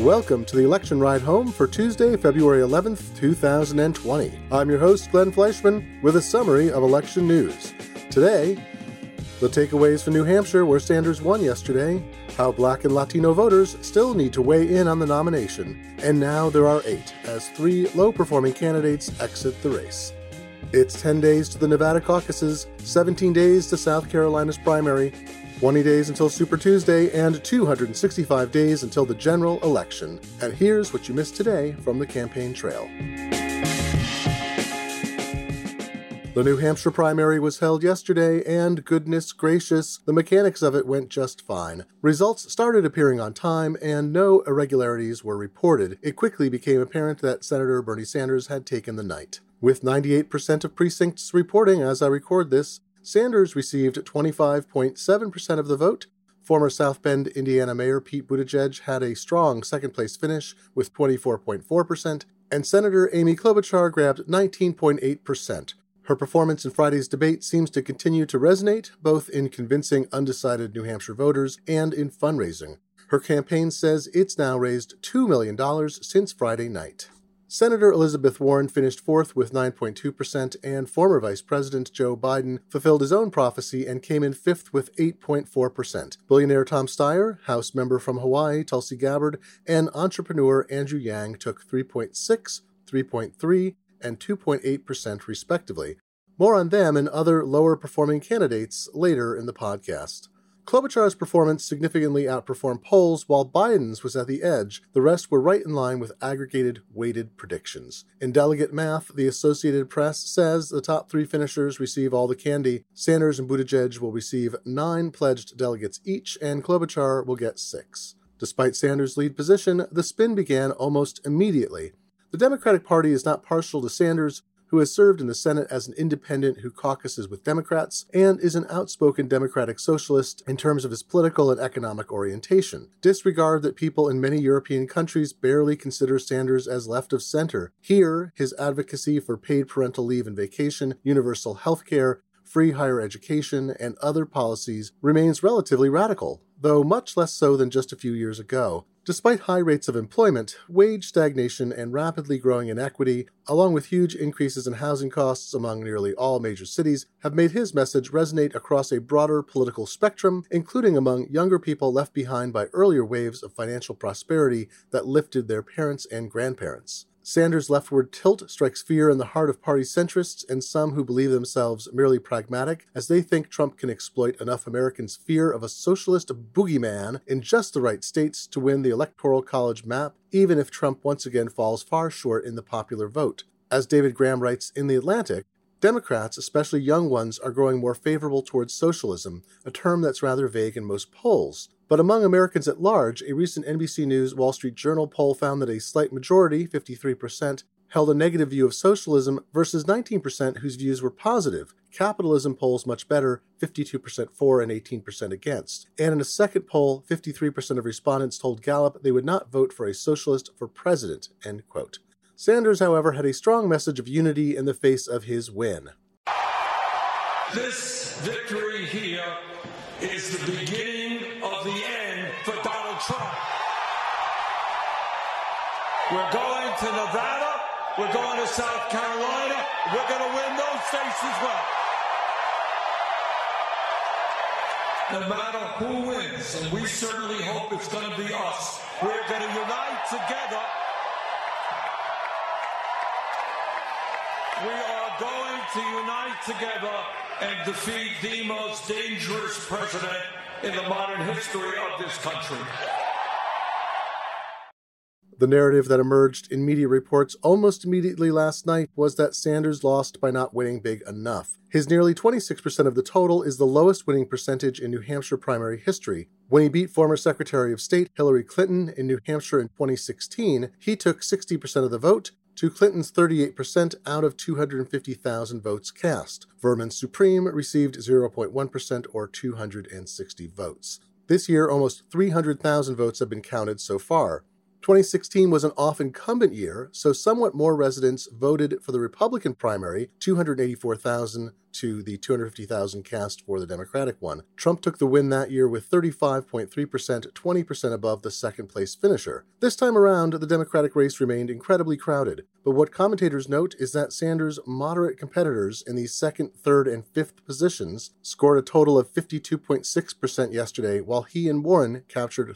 Welcome to the election ride home for Tuesday, February 11th, 2020. I'm your host, Glenn Fleischman, with a summary of election news. Today, the takeaways for New Hampshire, where Sanders won yesterday, how Black and Latino voters still need to weigh in on the nomination, and now there are 8, as 3 low-performing candidates exit the race. It's 10 days to the Nevada caucuses, 17 days to South Carolina's primary, 20 days until Super Tuesday, and 265 days until the general election. And here's what you missed today from the campaign trail. The New Hampshire primary was held yesterday, and goodness gracious, the mechanics of it went just fine. Results started appearing on time, and no irregularities were reported. It quickly became apparent that Senator Bernie Sanders had taken the night. With 98% of precincts reporting as I record this, Sanders received 25.7% of the vote. Former South Bend, Indiana Mayor Pete Buttigieg had a strong second-place finish with 24.4%, and Senator Amy Klobuchar grabbed 19.8%. Her performance in Friday's debate seems to continue to resonate, both in convincing undecided New Hampshire voters and in fundraising. Her campaign says it's now raised $2 million since Friday night. Senator Elizabeth Warren finished 4th with 9.2%, and former Vice President Joe Biden fulfilled his own prophecy and came in 5th with 8.4%. Billionaire Tom Steyer, House member from Hawaii Tulsi Gabbard, and entrepreneur Andrew Yang took 3.6%, 3.3%, and 2.8% respectively. More on them and other lower-performing candidates later in the podcast. Klobuchar's performance significantly outperformed polls, while Biden's was at the edge. The rest were right in line with aggregated, weighted predictions. In delegate math, the Associated Press says the top 3 finishers receive all the candy. Sanders and Buttigieg will receive 9 pledged delegates each, and Klobuchar will get 6. Despite Sanders' lead position, the spin began almost immediately. The Democratic Party is not partial to Sanders, who has served in the Senate as an independent who caucuses with Democrats, and is an outspoken Democratic socialist in terms of his political and economic orientation. Disregard that people in many European countries barely consider Sanders as left of center. Here, his advocacy for paid parental leave and vacation, universal health care, free higher education, and other policies remains relatively radical, though much less so than just a few years ago. Despite high rates of employment, wage stagnation, and rapidly growing inequity, along with huge increases in housing costs among nearly all major cities, have made his message resonate across a broader political spectrum, including among younger people left behind by earlier waves of financial prosperity that lifted their parents and grandparents. Sanders' leftward tilt strikes fear in the heart of party centrists and some who believe themselves merely pragmatic, as they think Trump can exploit enough Americans' fear of a socialist boogeyman in just the right states to win the Electoral College map, even if Trump once again falls far short in the popular vote. As David Graham writes in The Atlantic, Democrats, especially young ones, are growing more favorable towards socialism, a term that's rather vague in most polls. But among Americans at large, a recent NBC News Wall Street Journal poll found that a slight majority, 53%, held a negative view of socialism versus 19% whose views were positive. Capitalism polls much better, 52% for and 18% against. And in a second poll, 53% of respondents told Gallup they would not vote for a socialist for president, end quote. Sanders, however, had a strong message of unity in the face of his win. This victory here is the beginning of the end for Donald Trump. We're going to Nevada, we're going to South Carolina, we're going to win those states as well. No matter who wins, and we certainly hope it's going to be us, we're going to unite together. We are going to unite together and defeat the most dangerous president in the modern history of this country. The narrative that emerged in media reports almost immediately last night was that Sanders lost by not winning big enough. His nearly 26% of the total is the lowest winning percentage in New Hampshire primary history. When he beat former Secretary of State Hillary Clinton in New Hampshire in 2016, he took 60% of the vote, to Clinton's 38% out of 250,000 votes cast. Vermin Supreme received 0.1% or 260 votes. This year, almost 300,000 votes have been counted so far. 2016 was an off-incumbent year, so somewhat more residents voted for the Republican primary, 284,000, to the 250,000 cast for the Democratic one. Trump took the win that year with 35.3%, 20% above the second-place finisher. This time around, the Democratic race remained incredibly crowded, but what commentators note is that Sanders' moderate competitors in the second, third, and fifth positions scored a total of 52.6% yesterday, while he and Warren captured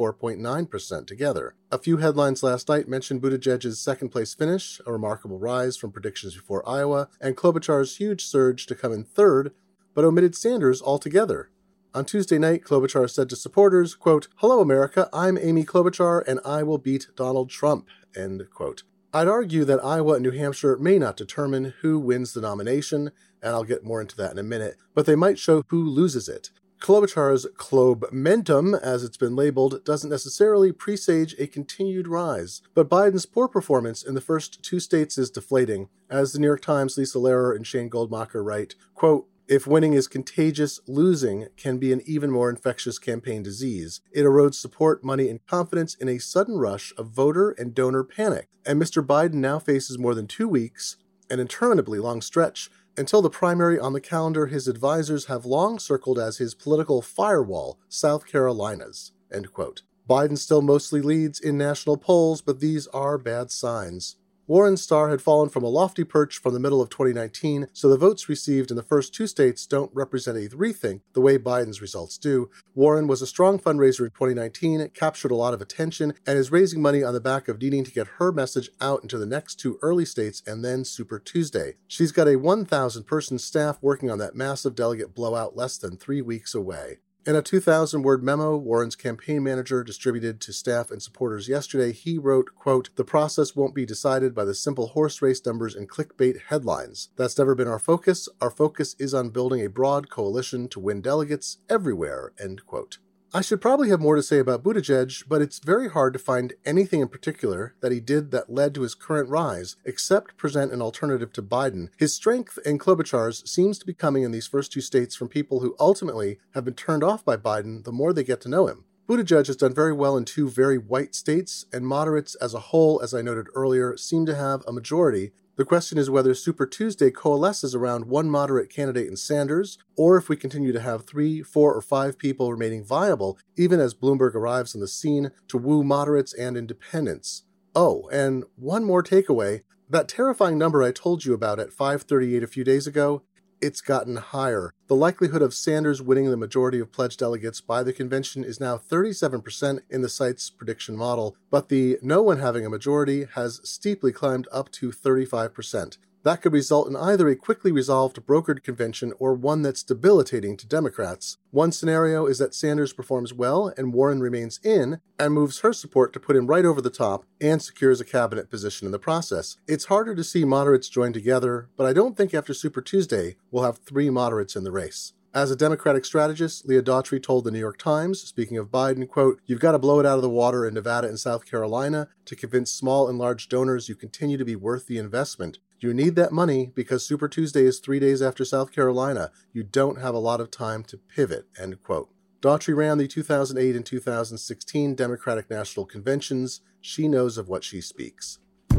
34.9% together. A few headlines last night mentioned Buttigieg's second-place finish, a remarkable rise from predictions before Iowa, and Klobuchar's huge surge to come in third, but omitted Sanders altogether. On Tuesday night, Klobuchar said to supporters, quote, "Hello, America, I'm Amy Klobuchar, and I will beat Donald Trump," end quote. I'd argue that Iowa and New Hampshire may not determine who wins the nomination, and I'll get more into that in a minute, but they might show who loses it. Klobuchar's Klobumentum, as it's been labeled, doesn't necessarily presage a continued rise, but Biden's poor performance in the first two states is deflating. As the New York Times' Lisa Lehrer and Shane Goldmacher write, quote, "If winning is contagious, losing can be an even more infectious campaign disease. It erodes support, money, and confidence in a sudden rush of voter and donor panic. And Mr. Biden now faces more than 2 weeks, an interminably long stretch, until the primary on the calendar his advisors have long circled as his political firewall, South Carolina's," end quote. Biden still mostly leads in national polls, but these are bad signs. Warren's star had fallen from a lofty perch from the middle of 2019, so the votes received in the first two states don't represent a rethink the way Biden's results do. Warren was a strong fundraiser in 2019, captured a lot of attention, and is raising money on the back of needing to get her message out into the next two early states and then Super Tuesday. She's got a 1,000-person staff working on that massive delegate blowout less than 3 weeks away. In a 2,000-word memo Warren's campaign manager distributed to staff and supporters yesterday, he wrote, quote, "The process won't be decided by the simple horse race numbers and clickbait headlines. That's never been our focus. Our focus is on building a broad coalition to win delegates everywhere," end quote. I should probably have more to say about Buttigieg, but it's very hard to find anything in particular that he did that led to his current rise, except present an alternative to Biden. His strength and Klobuchar's seems to be coming in these first two states from people who ultimately have been turned off by Biden the more they get to know him. Buttigieg has done very well in two very white states, and moderates as a whole, as I noted earlier, seem to have a majority. The question is whether Super Tuesday coalesces around one moderate candidate in Sanders, or if we continue to have 3, 4, or 5 people remaining viable, even as Bloomberg arrives on the scene to woo moderates and independents. Oh, and one more takeaway. That terrifying number I told you about at 538 a few days ago, it's gotten higher. The likelihood of Sanders winning the majority of pledged delegates by the convention is now 37% in the site's prediction model, but the no one having a majority has steeply climbed up to 35%. That could result in either a quickly resolved brokered convention or one that's debilitating to Democrats. One scenario is that Sanders performs well and Warren remains in and moves her support to put him right over the top and secures a cabinet position in the process. It's harder to see moderates join together, but I don't think after Super Tuesday we'll have 3 moderates in the race. As a Democratic strategist, Leah Daughtry told the New York Times, speaking of Biden, quote, "You've got to blow it out of the water in Nevada and South Carolina to convince small and large donors you continue to be worth the investment. You need that money because Super Tuesday is 3 days after South Carolina. You don't have a lot of time to pivot," end quote. Daughtry ran the 2008 and 2016 Democratic National Conventions. She knows of what she speaks.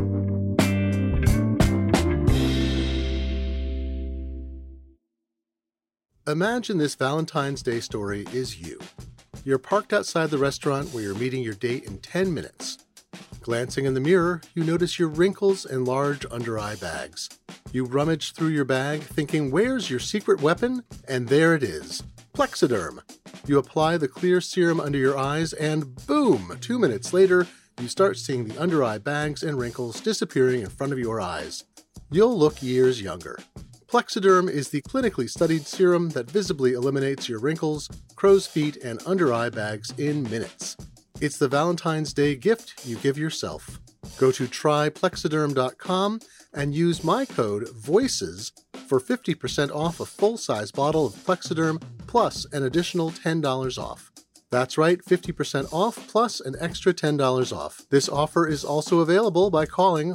Imagine this Valentine's Day story is you. You're parked outside the restaurant where you're meeting your date in 10 minutes. Glancing in the mirror, you notice your wrinkles and large under-eye bags. You rummage through your bag, thinking, where's your secret weapon? And there it is, Plexiderm. You apply the clear serum under your eyes, and boom! 2 minutes later, you start seeing the under-eye bags and wrinkles disappearing in front of your eyes. You'll look years younger. Plexiderm is the clinically studied serum that visibly eliminates your wrinkles, crow's feet, and under-eye bags in minutes. It's the Valentine's Day gift you give yourself. Go to tryplexiderm.com and use my code VOICES for 50% off a full-size bottle of Plexiderm plus an additional $10 off. That's right, 50% off plus an extra $10 off. This offer is also available by calling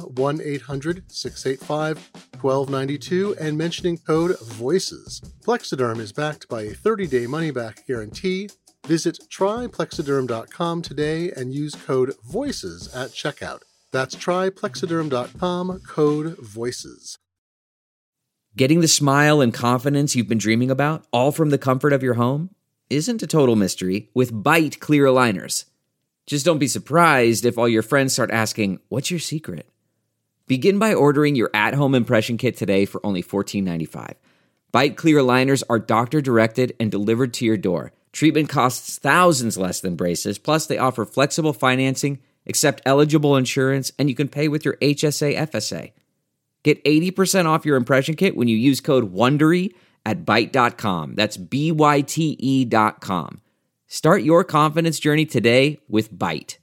1-800-685-1292 and mentioning code VOICES. Plexiderm is backed by a 30-day money-back guarantee. Visit tryplexiderm.com today and use code VOICES at checkout. That's tryplexiderm.com, code VOICES. Getting the smile and confidence you've been dreaming about, all from the comfort of your home, isn't a total mystery with Byte clear aligners. Just don't be surprised if all your friends start asking, "What's your secret?" Begin by ordering your at-home impression kit today for only $14.95. Byte clear aligners are doctor-directed and delivered to your door. Treatment costs thousands less than braces, plus they offer flexible financing, accept eligible insurance, and you can pay with your HSA FSA. Get 80% off your impression kit when you use code WONDERY at Byte.com. That's BYTE.com. Start your confidence journey today with Byte.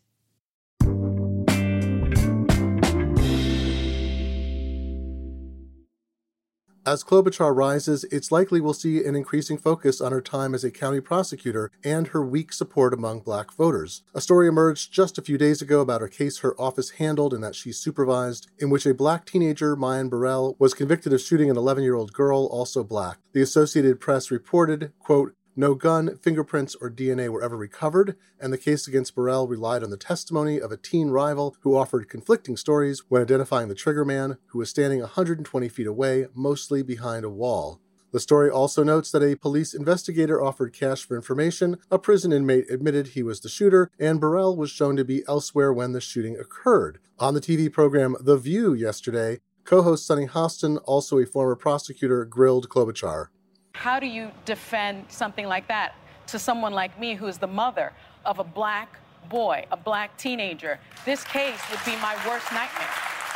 As Klobuchar rises, it's likely we'll see an increasing focus on her time as a county prosecutor and her weak support among black voters. A story emerged just a few days ago about a case her office handled and that she supervised, in which a black teenager, Mayan Burrell, was convicted of shooting an 11-year-old girl, also black. The Associated Press reported, quote, "No gun, fingerprints, or DNA were ever recovered, and the case against Burrell relied on the testimony of a teen rival who offered conflicting stories when identifying the triggerman, who was standing 120 feet away, mostly behind a wall." The story also notes that a police investigator offered cash for information, a prison inmate admitted he was the shooter, and Burrell was shown to be elsewhere when the shooting occurred. On the TV program The View yesterday, co-host Sunny Hostin, also a former prosecutor, grilled Klobuchar. How do you defend something like that to someone like me, who is the mother of a black boy, a black teenager? This case would be my worst nightmare.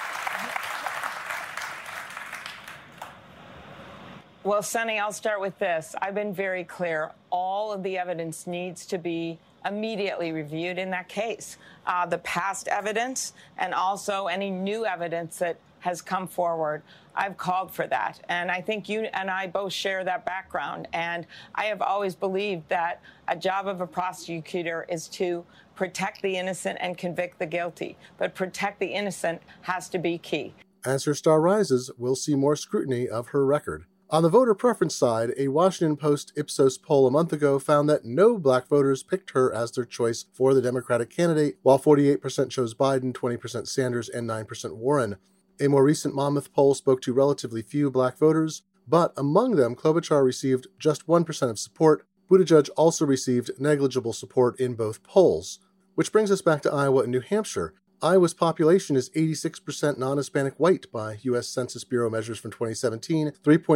Well, Sunny, I'll start with this. I've been very clear. All of the evidence needs to be immediately reviewed in that case. The past evidence and also any new evidence that has come forward. I've called for that. And I think you and I both share that background. And I have always believed that a job of a prosecutor is to protect the innocent and convict the guilty. But protect the innocent has to be key. As her star rises, we'll see more scrutiny of her record. On the voter preference side, a Washington Post Ipsos poll a month ago found that no black voters picked her as their choice for the Democratic candidate, while 48% chose Biden, 20% Sanders, and 9% Warren. A more recent Monmouth poll spoke to relatively few black voters, but among them, Klobuchar received just 1% of support. Buttigieg also received negligible support in both polls. Which brings us back to Iowa and New Hampshire. Iowa's population is 86% non-Hispanic white by U.S. Census Bureau measures from 2017,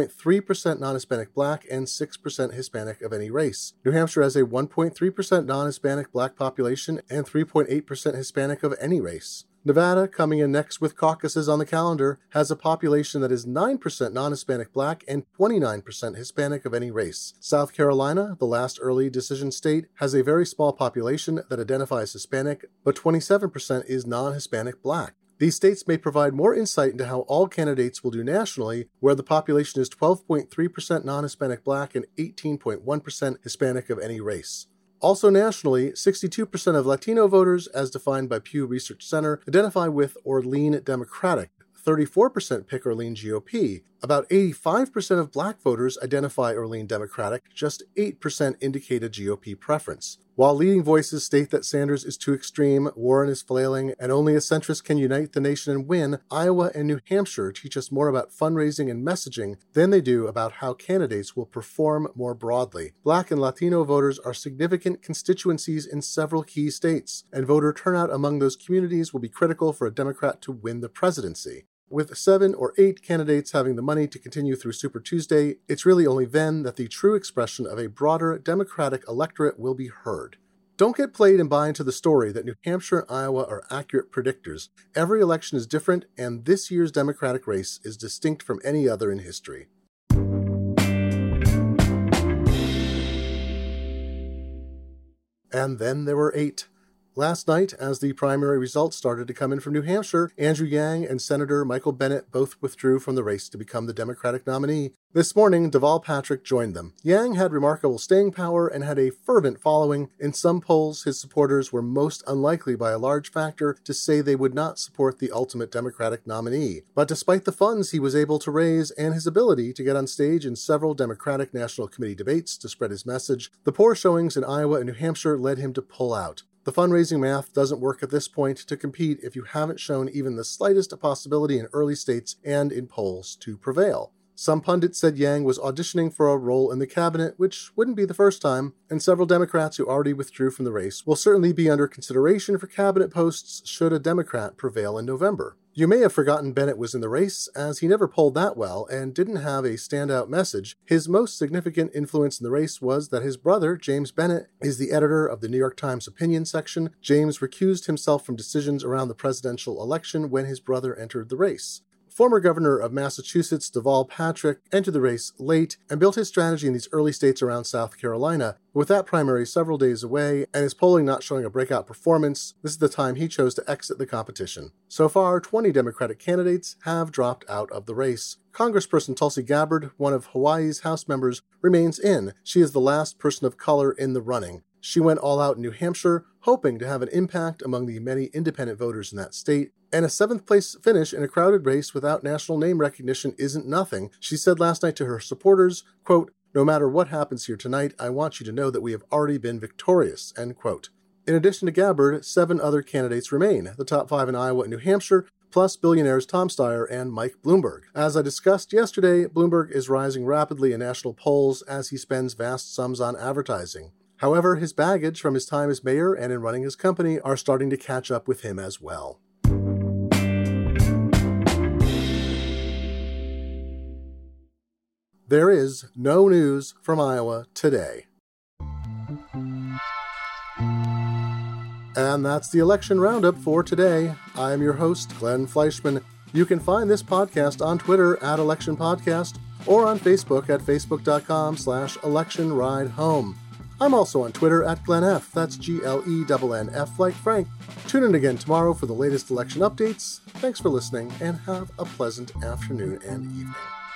3.3% non-Hispanic black, and 6% Hispanic of any race. New Hampshire has a 1.3% non-Hispanic black population and 3.8% Hispanic of any race. Nevada, coming in next with caucuses on the calendar, has a population that is 9% non-Hispanic black and 29% Hispanic of any race. South Carolina, the last early decision state, has a very small population that identifies Hispanic, but 27% is non-Hispanic black. These states may provide more insight into how all candidates will do nationally, where the population is 12.3% non-Hispanic black and 18.1% Hispanic of any race. Also nationally, 62% of Latino voters, as defined by Pew Research Center, identify with or lean Democratic. 34% pick or lean GOP. About 85% of black voters identify or lean Democratic, just 8% indicate a GOP preference. While leading voices state that Sanders is too extreme, Warren is flailing, and only a centrist can unite the nation and win, Iowa and New Hampshire teach us more about fundraising and messaging than they do about how candidates will perform more broadly. Black and Latino voters are significant constituencies in several key states, and voter turnout among those communities will be critical for a Democrat to win the presidency. With 7 or 8 candidates having the money to continue through Super Tuesday, it's really only then that the true expression of a broader Democratic electorate will be heard. Don't get played and buy into the story that New Hampshire and Iowa are accurate predictors. Every election is different, and this year's Democratic race is distinct from any other in history. And then there were 8. Last night, as the primary results started to come in from New Hampshire, Andrew Yang and Senator Michael Bennet both withdrew from the race to become the Democratic nominee. This morning, Deval Patrick joined them. Yang had remarkable staying power and had a fervent following. In some polls, his supporters were most unlikely by a large factor to say they would not support the ultimate Democratic nominee. But despite the funds he was able to raise and his ability to get on stage in several Democratic National Committee debates to spread his message, the poor showings in Iowa and New Hampshire led him to pull out. The fundraising math doesn't work at this point to compete if you haven't shown even the slightest possibility in early states and in polls to prevail. Some pundits said Yang was auditioning for a role in the cabinet, which wouldn't be the first time, and several Democrats who already withdrew from the race will certainly be under consideration for cabinet posts should a Democrat prevail in November. You may have forgotten Bennett was in the race, as he never polled that well and didn't have a standout message. His most significant influence in the race was that his brother, James Bennett, is the editor of the New York Times opinion section. James recused himself from decisions around the presidential election when his brother entered the race. Former governor of Massachusetts, Deval Patrick, entered the race late and built his strategy in these early states around South Carolina. With that primary several days away and his polling not showing a breakout performance, this is the time he chose to exit the competition. So far, 20 Democratic candidates have dropped out of the race. Congressperson Tulsi Gabbard, one of Hawaii's House members, remains in. She is the last person of color in the running. She went all out in New Hampshire, hoping to have an impact among the many independent voters in that state. And a 7th-place finish in a crowded race without national name recognition isn't nothing. She said last night to her supporters, quote, "No matter what happens here tonight, I want you to know that we have already been victorious," end quote. In addition to Gabbard, 7 other candidates remain, the top 5 in Iowa and New Hampshire, plus billionaires Tom Steyer and Mike Bloomberg. As I discussed yesterday, Bloomberg is rising rapidly in national polls as he spends vast sums on advertising. However, his baggage from his time as mayor and in running his company are starting to catch up with him as well. There is no news from Iowa today. And that's the election roundup for today. I am your host, Glenn Fleischman. You can find this podcast on Twitter at Election Podcast or on Facebook at facebook.com/electionridehome. I'm also on Twitter at GlennF, that's GLENNF like Frank. Tune in again tomorrow for the latest election updates. Thanks for listening and have a pleasant afternoon and evening.